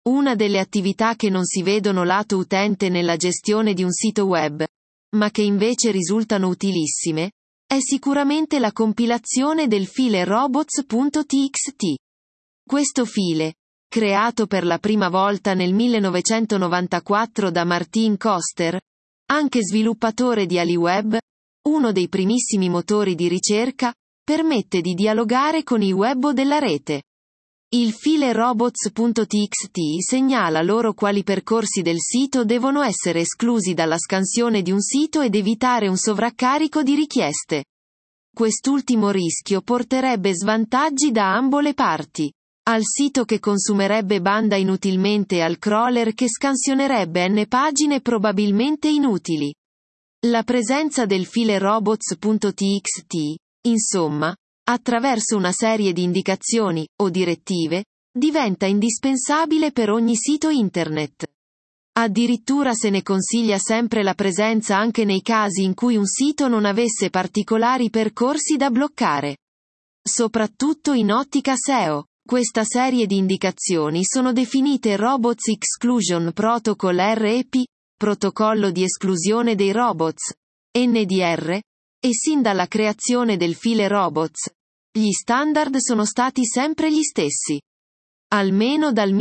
Una delle attività che non si vedono lato utente nella gestione di un sito web, ma che invece risultano utilissime, è sicuramente la compilazione del file robots.txt. Questo file, creato per la prima volta nel 1994 da Martin Koster, anche sviluppatore di AliWeb, uno dei primissimi motori di ricerca, permette di dialogare con i web della rete. Il file robots.txt segnala loro quali percorsi del sito devono essere esclusi dalla scansione di un sito ed evitare un sovraccarico di richieste. Quest'ultimo rischio porterebbe svantaggi da ambo le parti. Al sito che consumerebbe banda inutilmente e al crawler che scansionerebbe n pagine probabilmente inutili. La presenza del file robots.txt, insomma, attraverso una serie di indicazioni, o direttive, diventa indispensabile per ogni sito internet. Addirittura se ne consiglia sempre la presenza anche nei casi in cui un sito non avesse particolari percorsi da bloccare. Soprattutto in ottica SEO, questa serie di indicazioni sono definite Robots Exclusion Protocol REP, protocollo di esclusione dei robots, NDR, e sin dalla creazione del file robots, gli standard sono stati sempre gli stessi. Almeno dal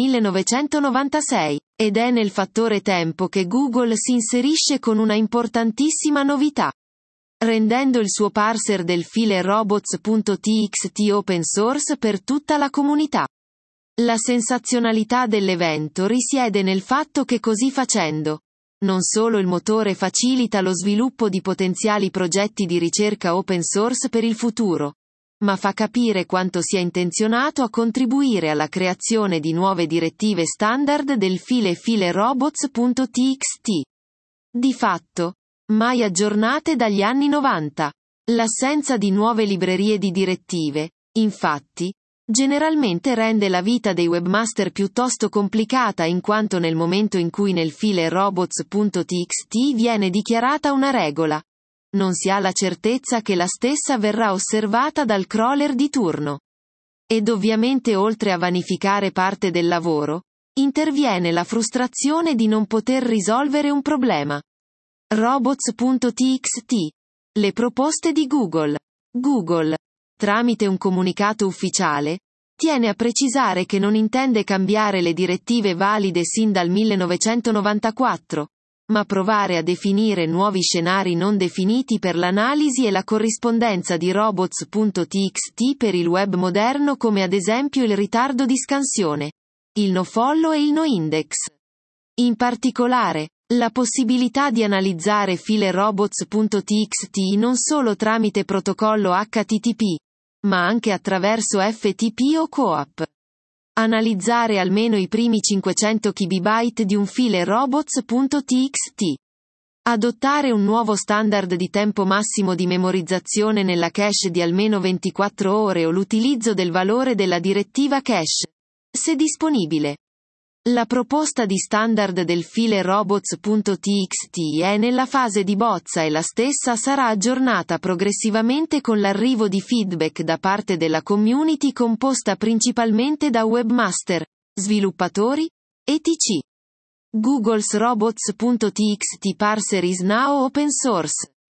1996, ed è nel fattore tempo che Google si inserisce con una importantissima novità, rendendo il suo parser del file robots.txt open source per tutta la comunità. La sensazionalità dell'evento risiede nel fatto che così facendo, non solo il motore facilita lo sviluppo di potenziali progetti di ricerca open source per il futuro, ma fa capire quanto sia intenzionato a contribuire alla creazione di nuove direttive standard del file robots.txt. Di fatto, mai aggiornate dagli anni 90. L'assenza di nuove librerie di direttive, infatti, generalmente rende la vita dei webmaster piuttosto complicata in quanto nel momento in cui nel file robots.txt viene dichiarata una regola, non si ha la certezza che la stessa verrà osservata dal crawler di turno. Ed ovviamente oltre a vanificare parte del lavoro, interviene la frustrazione di non poter risolvere un problema. Robots.txt. Le proposte di Google. Google, tramite un comunicato ufficiale, tiene a precisare che non intende cambiare le direttive valide sin dal 1994, ma provare a definire nuovi scenari non definiti per l'analisi e la corrispondenza di robots.txt per il web moderno come ad esempio il ritardo di scansione, il nofollow e il noindex. In particolare, la possibilità di analizzare file robots.txt non solo tramite protocollo HTTP, ma anche attraverso FTP o COAP. Analizzare almeno i primi 500 KB di un file robots.txt. Adottare un nuovo standard di tempo massimo di memorizzazione nella cache di almeno 24 ore o l'utilizzo del valore della direttiva cache, se disponibile. La proposta di standard del file robots.txt è nella fase di bozza e la stessa sarà aggiornata progressivamente con l'arrivo di feedback da parte della community composta principalmente da webmaster, sviluppatori, etc. Google's robots.txt parser is now open source.